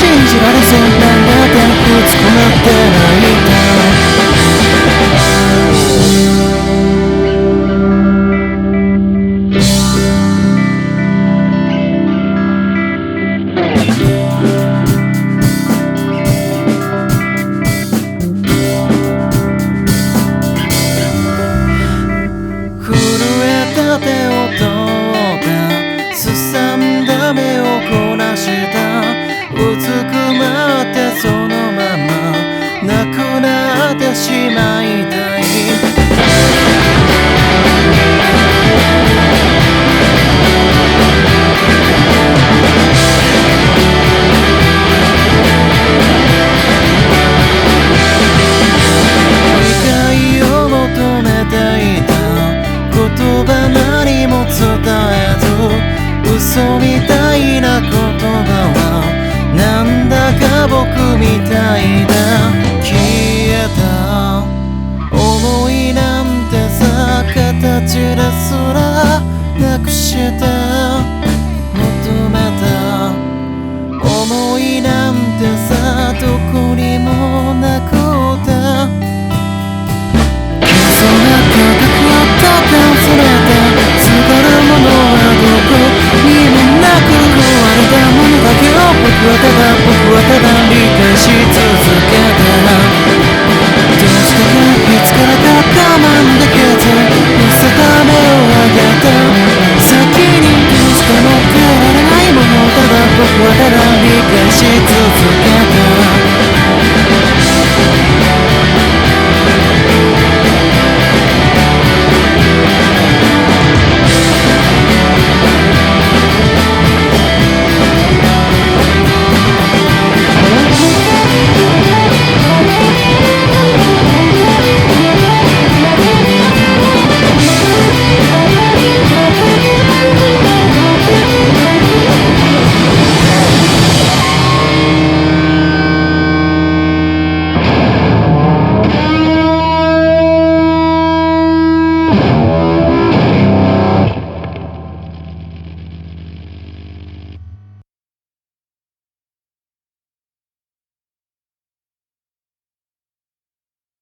じられそうなんだっていつこなってないんだ震えた手を取ったすさんだ目をこなしたうずくまってそのままなくなってしまいたい理解を求めていた言葉何も伝えず嘘みたいな言葉はなんだか僕みたいだ消えた思いなんてさ形ですらなくして求めた想いなんてさどこ